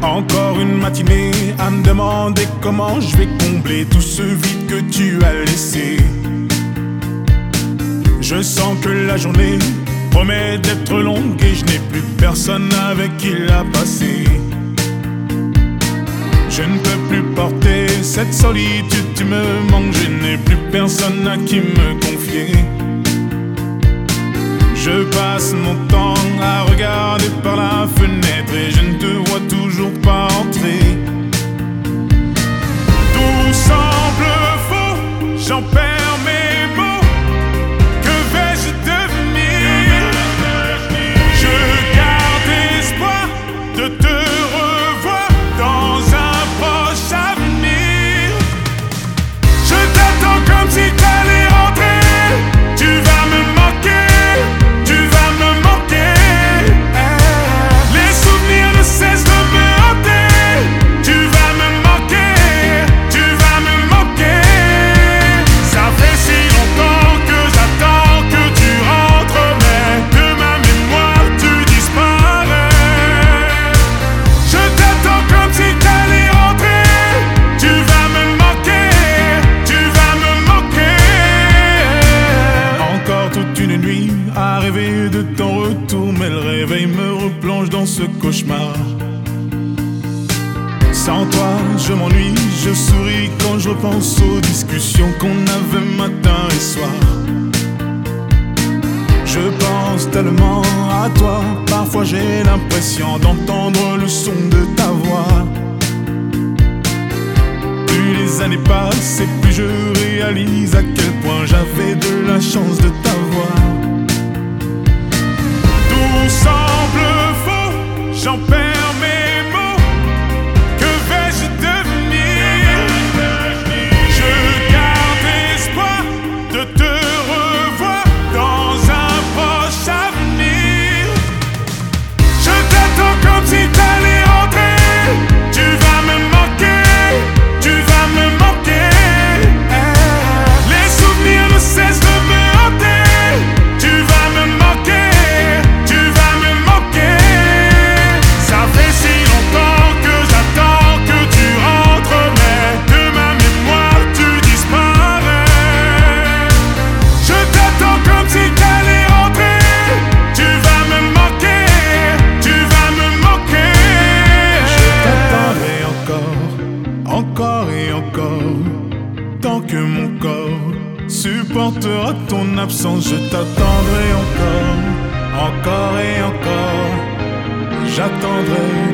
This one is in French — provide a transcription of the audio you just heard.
Encore une matinée à me demander comment je vais combler tout ce vide que tu as laissé. Je sens que la journée promet d'être longue et je n'ai plus personne avec qui la passer. Je ne peux plus porter cette solitude, tu me manques, je n'ai plus personne à qui me confier. Je passe mon temps à regarder par la fenêtre et je ne te vois toujours pas entrer. Tout semble faux, j'en perds mes mots. Que vais-je devenir? Je garde espoir de te revoir dans un proche avenir. Je t'attends comme si t'allais rentrer. Tu vas me manquer. À rêver de ton retour, mais le réveil me replonge dans ce cauchemar. Sans toi, je m'ennuie, je souris quand je repense aux discussions qu'on avait matin et soir. Je pense tellement à toi, parfois j'ai l'impression d'entendre le son de ta voix. Plus les années passent et plus je réalise à quel point j'avais de la chance de t'avoir. Tout semble faux, j'en perds mes mots. Que vais-je devenir? Je garde espoir de te revoir dans un proche avenir. Je t'attends comme si t'allais rentrer. Tu vas me manquer, tu vas me manquer. Les souvenirs ne cessent de me hanter. Tu vas me manquer. Encore et encore, tant que mon corps supportera ton absence, je t'attendrai encore et encore, j'attendrai.